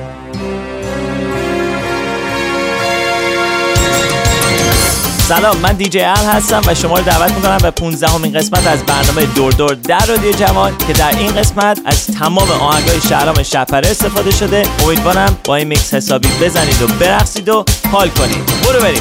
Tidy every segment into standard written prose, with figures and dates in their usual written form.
سلام، من دیجی ال هستم و شما رو دعوت میکنم به 15مین قسمت از برنامه دور دور در رادیو جوان که در این قسمت از تمام آهنگای شهرام شب‌پره استفاده شده. امیدوارم با این میکس حسابی بزنید و برقصید و حال کنید. برو بریم.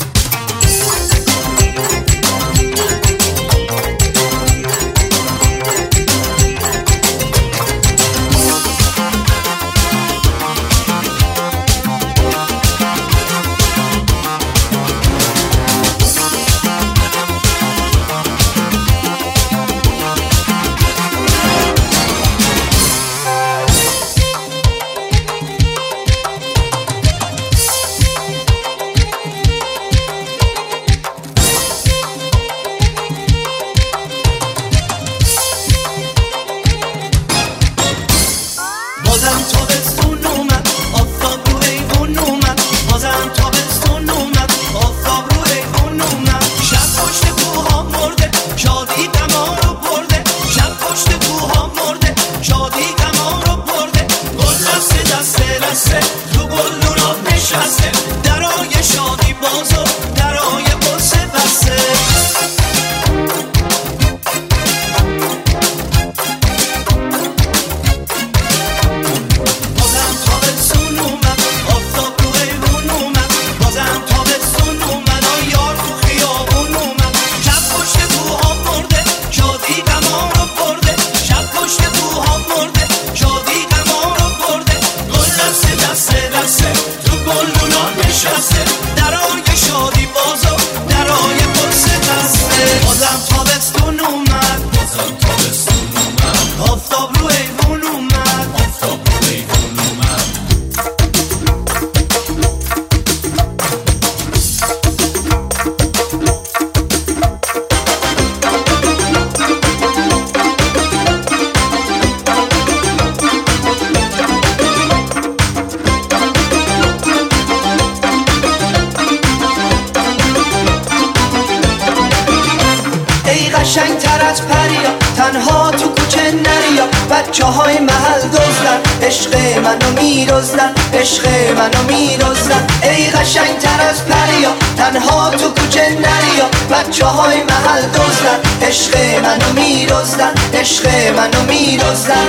قشنگتر از پریا تنها تو کوچه نریا، بچه های محل دزدن عشق منو میرزدن، عشق منو میرزدن. ای قشنگتر از پریا تنها تو کوچه نریا، بچه های محل دزدن عشق منو میرزدن، عشق منو میرزدن.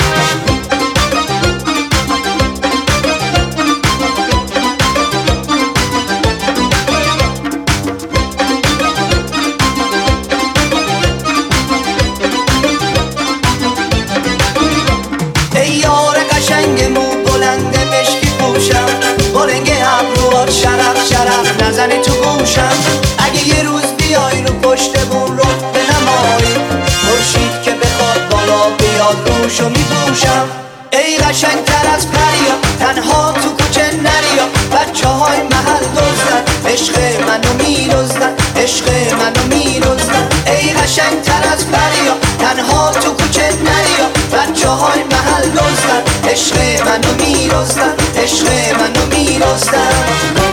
نزنی تو گوشم اگه یه روز بیای رو پشت بون رو بنمایی، خورشید که بخواد بالا بیاد روشو میپوشم. ای قشنگتر از پریا تنها تو کوچه نریا، بچه های محل دزدن عشق منو میرزدن، عشق منو میرزدن. ای قشنگتر از پریا تنها تو کوچه نریا، بچه های محل دزدن عشق منو میرزدن، عشق منو میرزدن.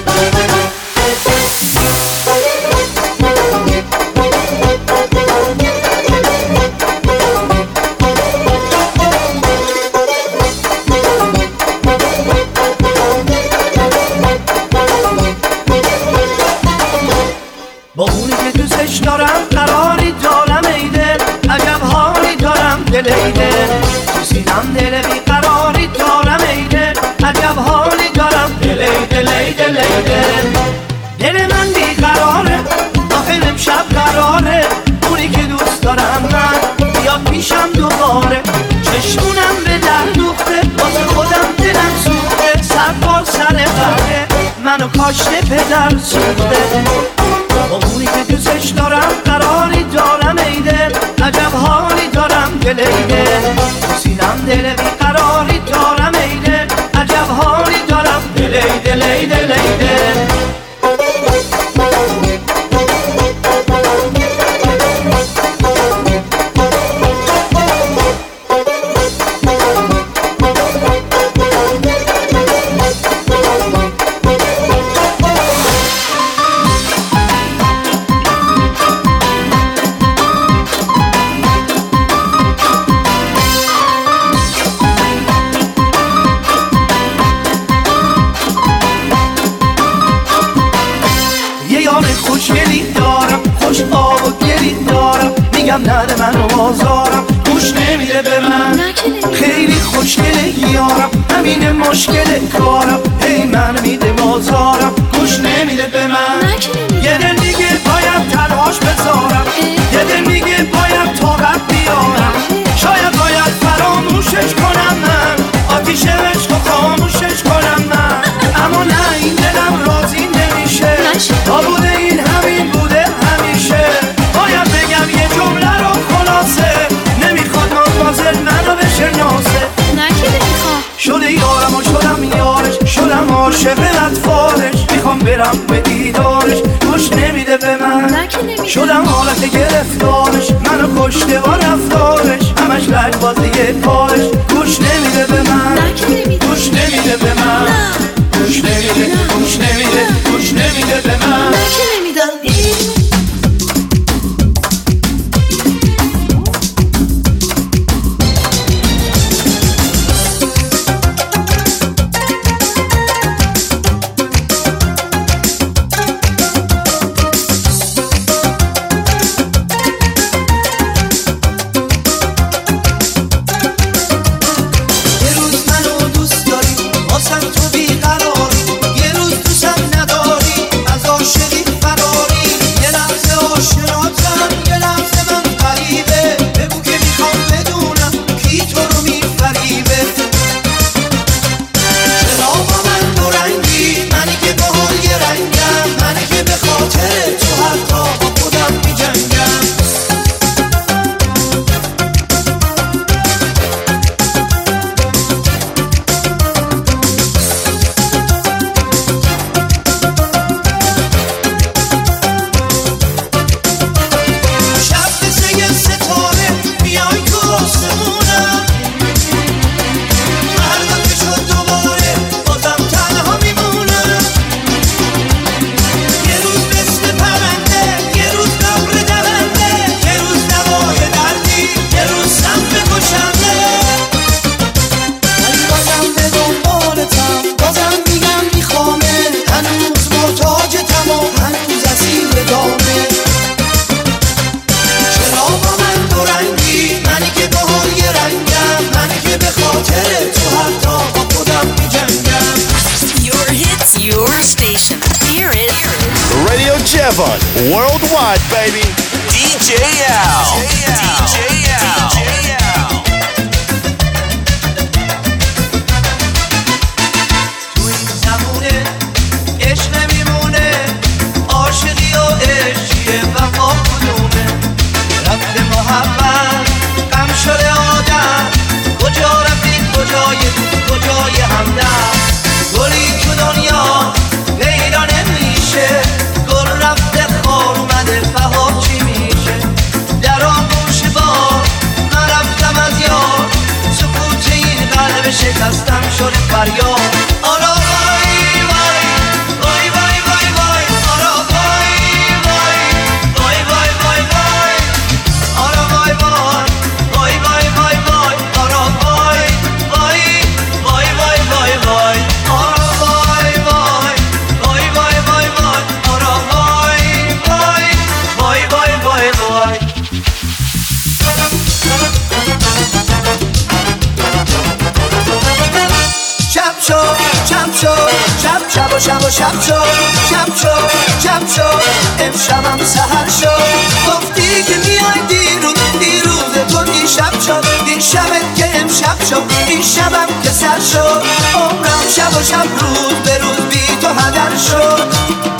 با اونی که دوستش دارم قراری دارم ایده، عجب حالی دارم دل ایده، تو سینم دل بیقراری دارم ایده، عجب حالی دارم دل ایده ایده ایده. دل من بیقراره آخه امشب قراره، اونی که دوست دارم من بیاد پیشم دوباره، چشمونم به در دوخته واسه خودم دلم سوخته، سر بار سر قهره منو کاشته پدر سوخته. با اونی که دوستش دارم قراری دارم ایده، عجب حالی دارم دل ایده، تو سینم دل بیقراری دارم ایده، عجب حالی دارم دل ایده ایده ایده. میگم نده منو بازارم گوش نمیده به من خیلی خوشگله یارم همین مشکل کارم هی من میده بازارم گوش نمیده به من یه دل میگه باید تنهاش بذارم یه دل میگه باید طاقت بیارم شاید باید فراموشش کنم من آتیش عشق خاموشش کنم من اما نه این دلم راضی نمیشه تا بوده این همین بوده همیشه باید بگم یه جمله رو خلاصه نمیخواد مازل منو بشناسه شده یارم و شدم یارش شدم عاشق اطفالش میخوام برم به دیدارش گوش نمیده به من شدم حالت گرفتارش منو کشته با رفتارش همش لج بازی پارش گوش نمیده به من گوش نمیده به من گوش نمیده گوش نمیده گوش نمیده به من Worldwide, baby. DJ Al. DJ Al. تو این زمونه عشق نمیمونه عاشقی و عشقیه وفا کدومه رفت محبت غم شده آدم کجا رفتید کجای همدم گلی تو دنیا پیدا نمیشه گل رفته خار اومده بهار چی میشه در آغوش بار من رفتم از یار سکوت این قلب شکستم شده فریاد آرا وای وای وای وای وای وای آرا وای وای وای وای وای وای آرا وای وای وای وای وای وای آرا وای وای وای وای وای وای آرا وای وای وای وای وای وای آرا وای وای وای وای وای وای شب شد شب شد شب شب و شب و شب شد شب شد شب شد امشبم سحر شد گفتی که میای دیروز تو دیشب شد این شبت که امشب شد این شبم که سر شد عمرم شب و شب روز به روز بی تو هدر شد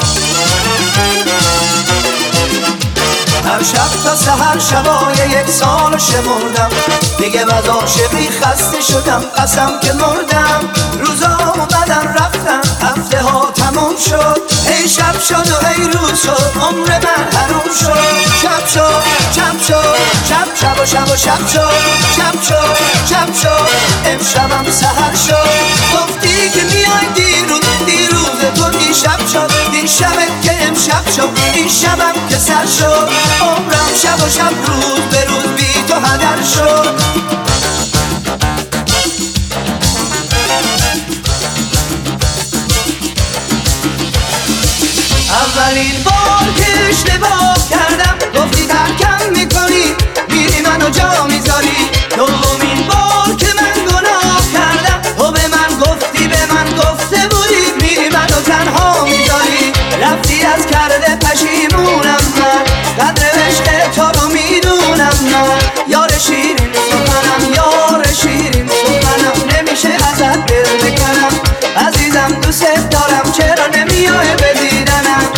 هر شب تا سحر شبای یک سال شمردم دیگه از عاشقی خسته شدم قسم که مردم روزا اومدن رفتن هفته ها تموم شد هی شب شد و هی روز شد عمر من حروم شد شب شد شب شد شب شب و شب و شب شد شب شد شب شد امشبم سحر شد گفتی که میای دیروز تو دیشب شد این شبت که امشب شد این شبم که سر شد عمرم شب و شب روز به روز بی تو هدر شد اولین بار که اشتباه کردم گفتی ترکم میکنی منو جا میذاری. دومین بار که من گناه کردم تو به من گفتی، به من گفته بودی میری منو تنها میذاری. رفتی از کرده پشیمونم من، قدر عشق تو رو میدونم من. یار شیرین سخنم، یار شیرین سخنم، نمیشه ازت دل بکنم. عزیزم دوست دارم، چرا نمیای به دیدنم؟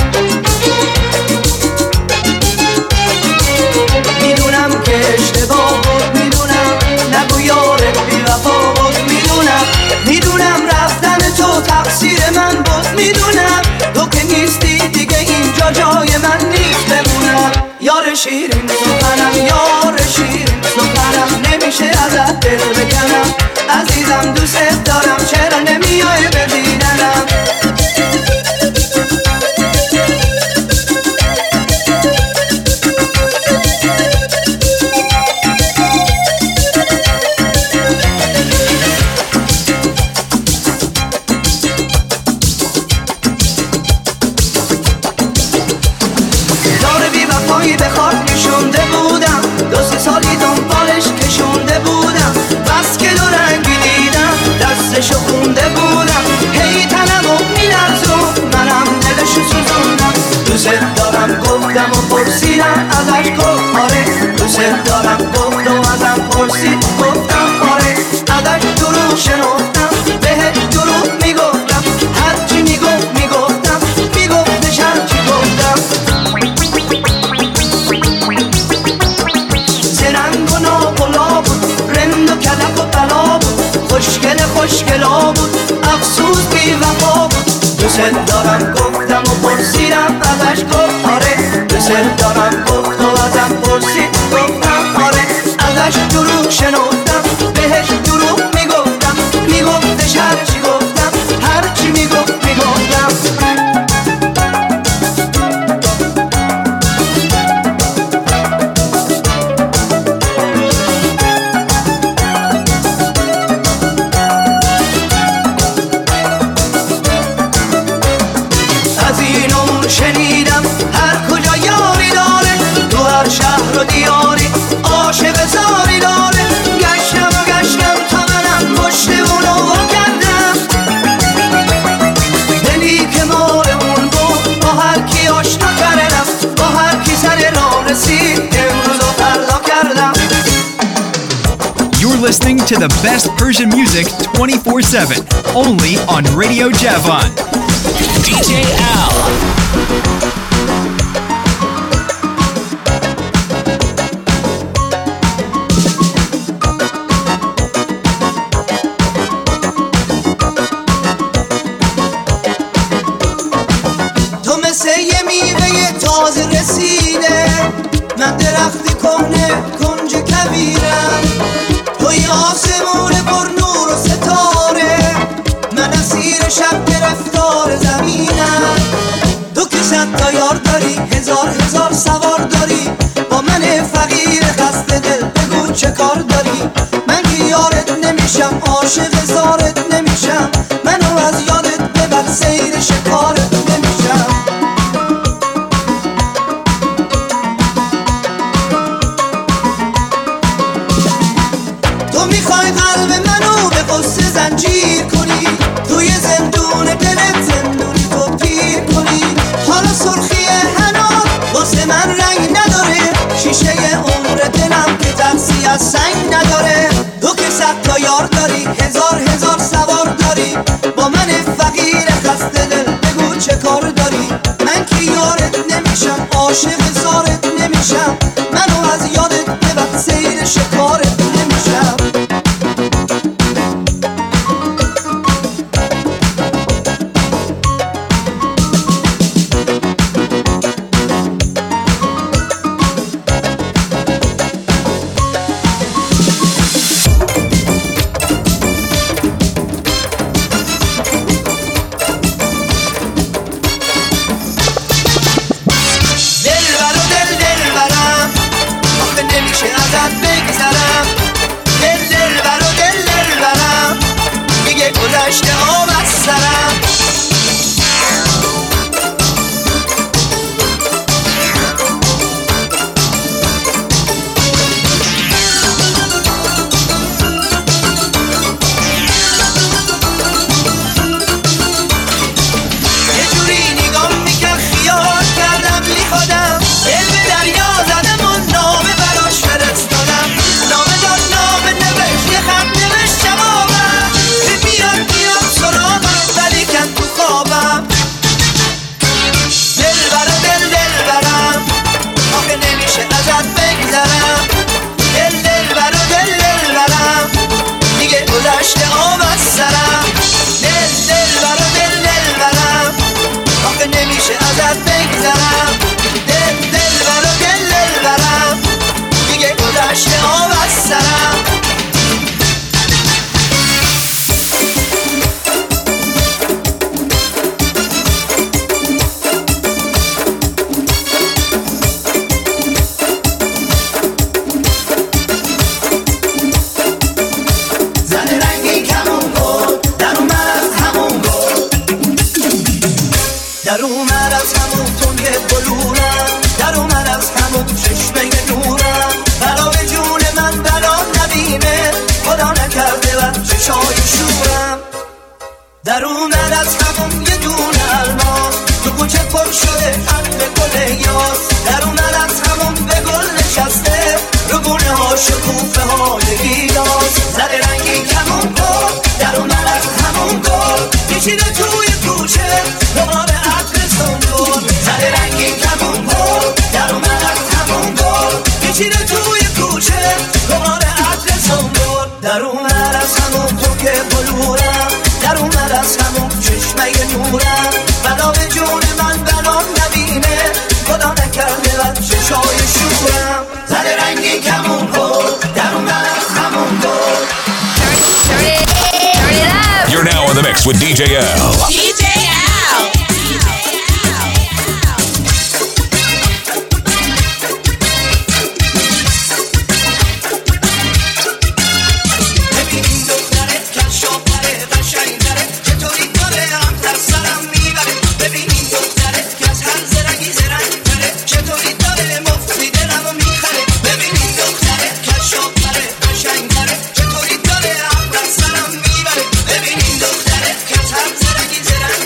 میدونم که اشتباه بود، میدونم نگو یارت بی وفا بود، میدونم میدونم رفتن تو تقصیر من بود، میدونم تو که نیستی دیگه اینجا جای من نیست بمونم. یار شیرین سخنم، یار شیرین سخنم، نمیشه ازت دل بکنم. عزیزم دوست دارم، چرا نمیای به دیدنم؟ به خاک نشونده بودم، 2-3 سالی دنبالش کشونده بودم. بس که دو رنگی دیدم دستشو خونده بودم. هی تنمو میلرزون منم دلشو سوزوندم. دوست دارم گفتم و پرسیدم ازش گفت آره. دوست دارم گفت و ازم پرسید گفتم آره. ازش دروغ شنفتم بهش دروغ میگفتم. هرچی میگفت میگفتم، میگفتش هرچی گفتم. زرنگ و ناقلا بود، رند و کلک و بلا بود. خوشگلا بود، افسوس بی وفا بود. دوست دارم گفتم و پرسیدم ازش گفت آره. دوست دارم گفت و ازم پرسید گفتم آره. ازش دروغ شنفتم بهش دروغ میگفتم. میگفتش هرچی گفتم، هرچی میگفت میگفتم. شنیدم هر کجا یاری داره، تو هر شهر و دیاری عاشق زاری داره. گشتم و گشتم تا منم پشت اونو وا کردم. دلی که مال اون بود با هر کی آشنا کردم. با هر کی سر راه رسید امروز و فردا کردم. You're listening to the best Persian music 24/7, only on Radio Javan. DJ Al. تو مثل یه میوه تازه رسیده، من درخت کهنه کنج کبیرم. توی آسمون پر نور و ستاره، من اسیر شب گرفتار زمینم. تو که 100 تا یار داری، هزار سوار داری. با من فقیر خسته دل بگو چه کار داری؟ من که یارت نمیشم، عاشق زارت نمیشم. منو از یادت ببر، سیر شکارت نمیشم. تو میخوای قلب منو به قصه زنجیر کنی، توی زندون دلت زندونی تو پیر کنی. حالا سرخی حنا واسه من رنگ نداره، شیشه عمر دلم که ترسی از سنگ نداره. تو که 100 تا یار داری، هزار سوار داری. با من فقیر خسته دل بگو چه کار داری؟ من که یارت نمیشم، عاشق زارت نمیشم. منو از یادت ببر، سیر شکارت نمیشم. دل در اومد از همون تنگ بلورم، در اومد از همون چشمه نورم، بلا به جون من بلا نبینه، خدا نکرده و چشای شورم. در اومد از همون یه دون الماس، تو کوچه پر شده عطر گل یاس، در اومد از همون به گل نشسته، رو گونه ها شکوفه های گیلاس، زده رنگی کمون گل، در اومد از همون گل، پیچیده توی کوچه دوباره عطر سنبول، زده رنگی کمون گل، در اومد از همون گل، پیچیده توی کوچه دوباره عطر سنبول. در اومد از همون تو که بلورم، در اومد از همون چشمه نورم، بلا به جون من بلا نبینه، خدا نکرده و چشای شورم، زده رنگی کمون گل، در اومد از همون گل. You're now in the mix with DJ L. DJ L. ببینیم دخترت کشافره قشنگتره، چطوری داره هم در سرم میبره، ببینیم دخترت که از هر زرنگی زرنگتره، چطوری داره مفتی دلمو میخره، ببینیم دخترت کشافره قشنگتره، چطوری داره هم در سرم میبره، ببینیم دخترت که از هر زرنگی زرنگتره.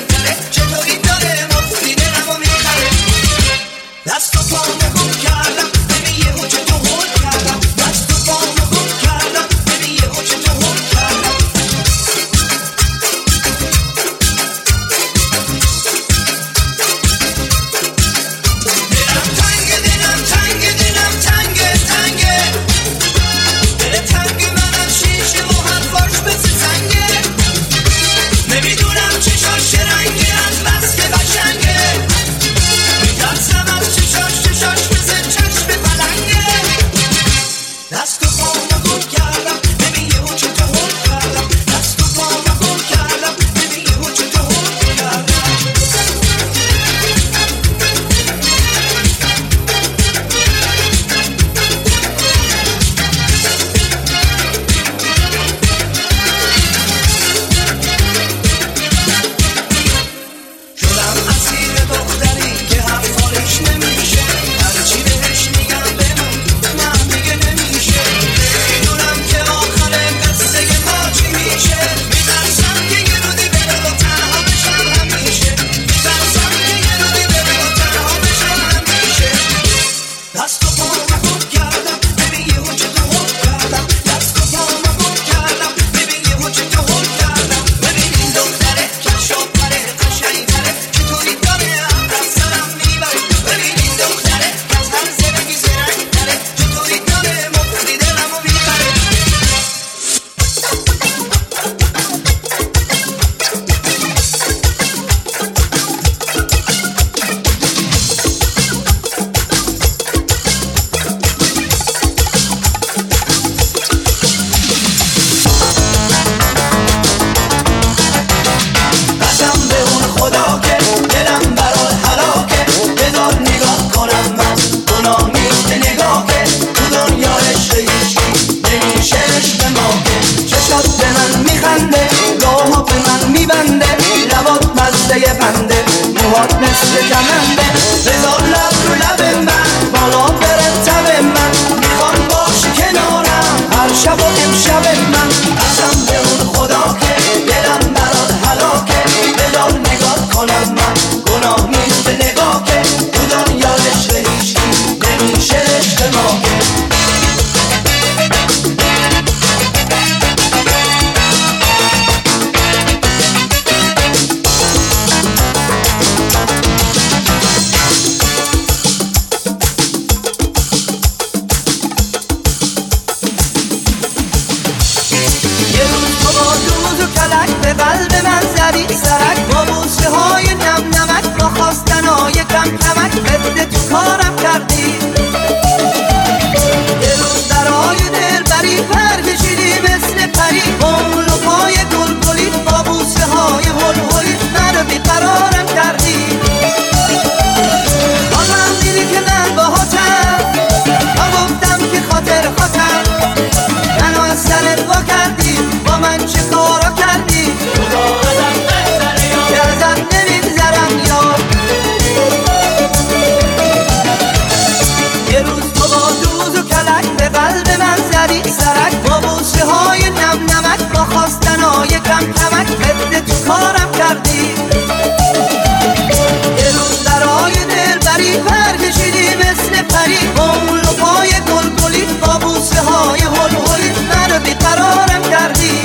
های هول هولیت منو بیقرارم کردی.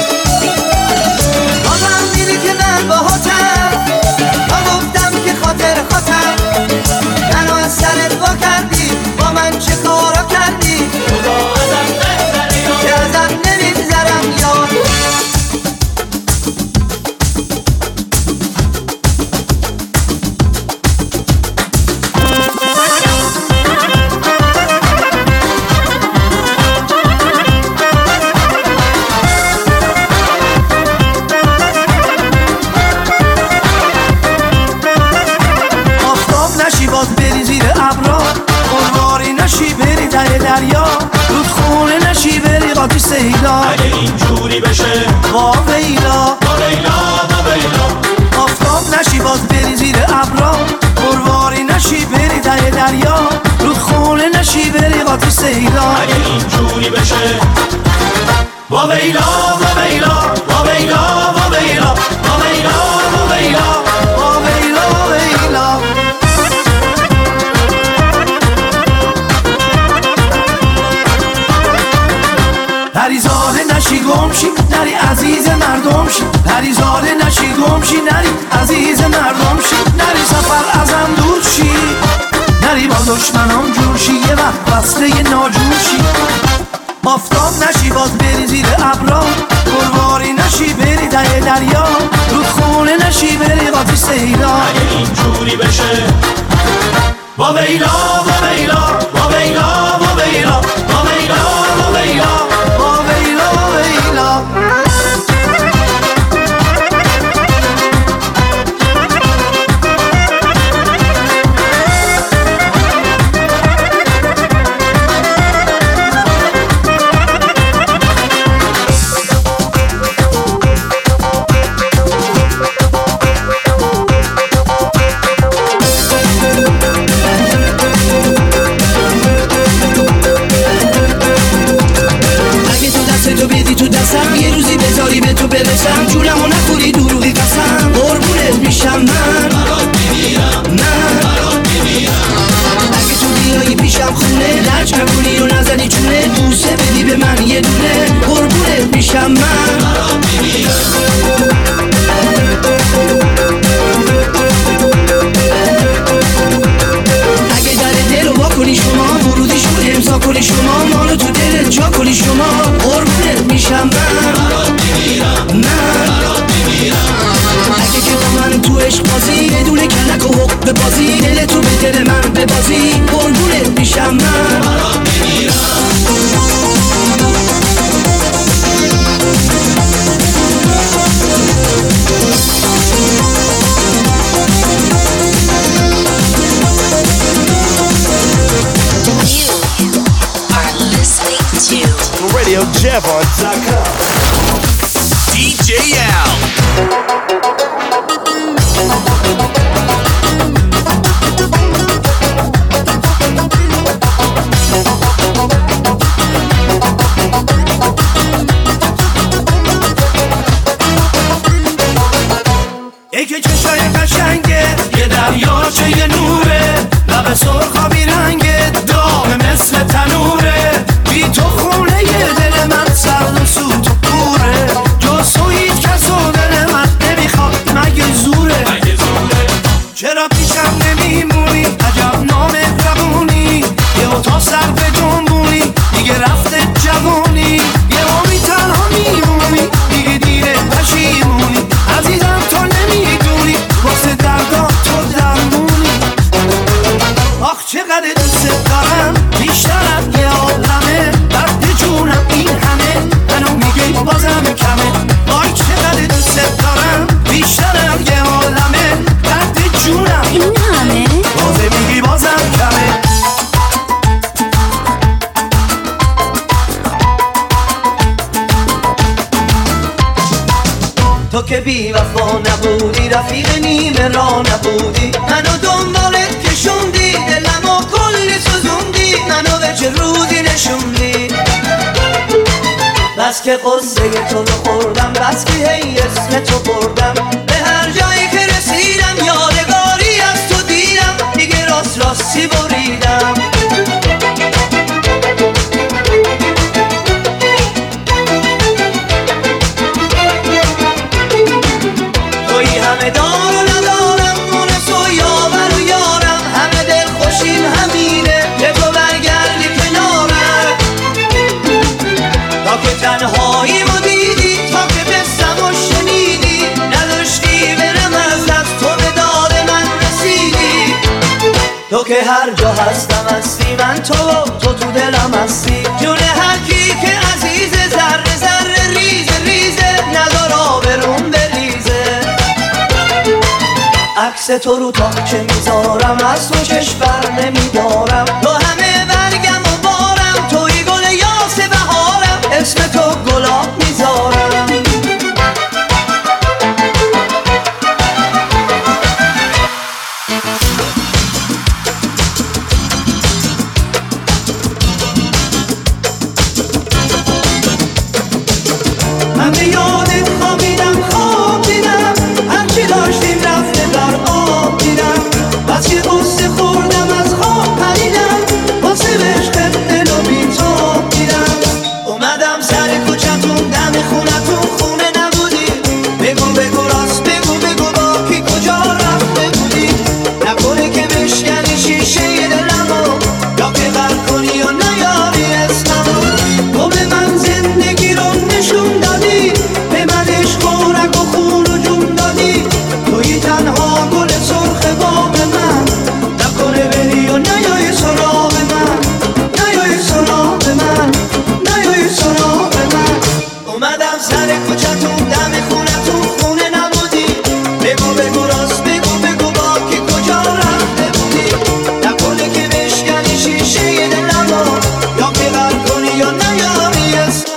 بازم میری که من باهاتم، تا گفتم که خاطر خاطر منو از سرت وا کردی. با من چه کارا کردی؟ خدا ازم بهتری که ازم نمیگذرم یاد. تو سیلا اگه اینجوری بشه وا ویلا وا ویلا وا ویلا، آفتاب نشی باز بری زیر ابرا، پرواری نشی بری ته دریا، رودخونه نشی بری قاطی سیلا اگه اینجوری بشه وا ویلا وا ویلا وا ویلا وا ویلا وا ویلا وا ویلا وا ویلا ویلا. پریزاده نشی گمشی نری عزیز مردم شی، پریزاده نشی گمشی نری عزیز مردم شی، نری سفر ازم دور شی، نری با دشمنام جور شی، یه وقت بسته ی ناجور شی. آفتاب نشی باز بری زیر ابرا، پرواری نشی بری ته دریا، رودخونه نشی بری قاطی سیلا اگه اینجوری بشه وا ویلا وا ویلا وا ویلا وا ویلا وا ویلا وا ویلا وا ویلا ویلا. یه روزی بذاری به تو برسم، جونمو نخوری دروغی قسم، قربونت میشم من برات میمیرم، من برات میمیرم. اگه تو بیایی پیشم خونه لج نکنی و نزنی چونه، بوسه بدی به من یه دونه، قربونت میشم من برات میمیرم. اگه در دل رو وا کنی شما، ورودیشو امضا کنی شما، مانو تو دلت جا کنی شما، قربونت میشم من برات میمیرم، من برات میمیرم. اگه که با من تو عشق بازی یه دونه کلک و حق ببازی، دل تو به دل من ببازی، قربونت میشم من برات میمیرم. RadioJevon.com. DJ Al. یکی چشای قشنگه، یه دریاچه یه نوره، لب سرخا بیرنگه، داغ مثل تنوره، بی تو خونه یه دل من سرد و سوت و کوره، جز تو هیچ کس و دل من نمیخواد مگه زوره، چرا پیشم نمیمونی عجب نامهربونی، یه اتاق سر به جنبونی دیگه رفته جوونی، یه امی تنها میمونی دیگه دیره پشیمونی، عزیزم تو نمیدونی واسه دردا تو درمونی. آخ چقدر دوست دارم بیشتر از یه عالمه، درد جونم این همه منو میگی بازم کمه، آی چقدر دوست دارم بیشتر از یه عالمه، درد جونم این همه بازم میگی بازم کمه. تو که بی وفا نبودی، رفیق نیمه را نبودی، منو دنبالت کشوندی، دلمو کلی سوزوندی، منو به چه روزی نشوندی. بس که قصه تو رو خوردم، بس که هی اسم تو بردم، به هر جایی که رسیدم یادگاری از تو دیدم، دیگه راست راستی بریدم. همه دار و ندارم مونس و یاور و یارم همه دل خوشیم همینه که تو برگردی کنارم تا که تنهایی ما دیدی تا که بستم و شنیدی نداشتی برم از دست تو به داد من رسیدی تو که هر جا هستم هستی من تو دلم هستی جون هر کی که عزیزه ذره ذره ریزه ریزه ندار آبروم بریزه عکس تو رو تاچه میذارم از تو چشم بر نمیدارم تو همه برگم و بارم توی گل یاس بهارم اسم تو گلاب میذارم همه یادت خوابیدم خواب دیدم هرچی داشتیم رفته در آب دیدم بس که قصه خوردم از خواب پریدم واسه عشقت دل و بی‌تاب دیدم اومدم سر کوچتون دم خونتون خونه نبودی بگو راست بگو با کی کجا رفته بودی نکنه که بشکنی شیشه دلمو یا که غرق کنی و نیاری اسممو تو به من زندگی رو نشون دادی به من عشق و رگ و خون و جون دادی توی تنها گل سرخ باغ من نکنه بری و نیای سراغ من نیای سراغ من نیای سراغ من اومدم سر کوچتون دم خونتون خونه نبودی بگو راست بگو با کی کجا رفته بودی نکنه که بشکنی شیشه دلمو یا که غرق کنی یا نیاری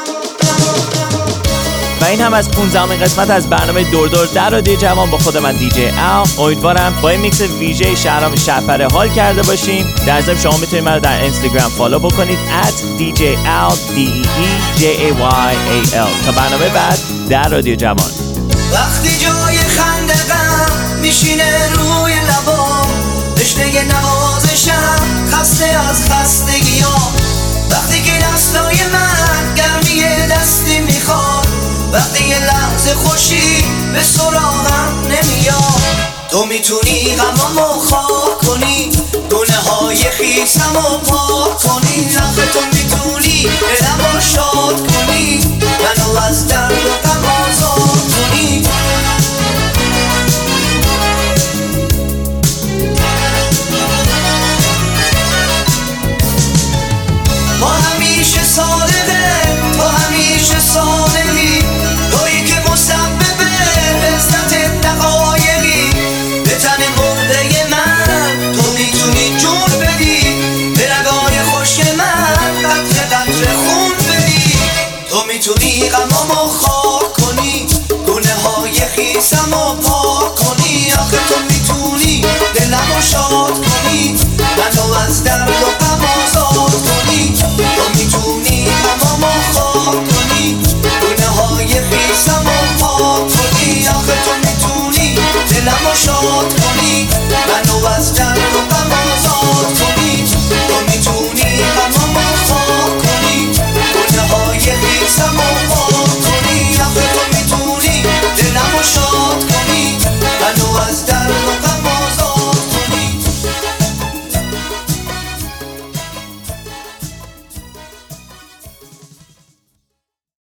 و این هم از 15مین قسمت از برنامه دور در رادیو جوان با خود من دیجی ال. امیدوارم با این میکس ویژه شهرام شهپره حال کرده باشین. در ضمن شما میتونید من رو در اینستاگرام فالو بکنید @DJL DEEJAYAL. تا برنامه بعد در رادیو جوان. وقتی جای خنده غم میشینه روی لبام رشته نوازشم خسته از خستگیام وقتی که دستای من گرمی دستی میخواد وقتی یه لحظه خوشی به سراغم نمیاد تو میتونی غمامو خاک کنی گناه های خیسمو پاک کنی آخه تو میتونی دلمو شاد کنی منو از درد و غم آزاد کنی ما همیشه صادقه تو همیشه صادقی تویی که مسببه لذت دقایقی به تن مرده من تو میتونی جون بدی به رگای خوش من قطره قطره خون بدی تو میتونی غمامو خاک کنی گناه های خیسمو پاک کنی آخه تو میتونی دلمو شاد کنی منو از درد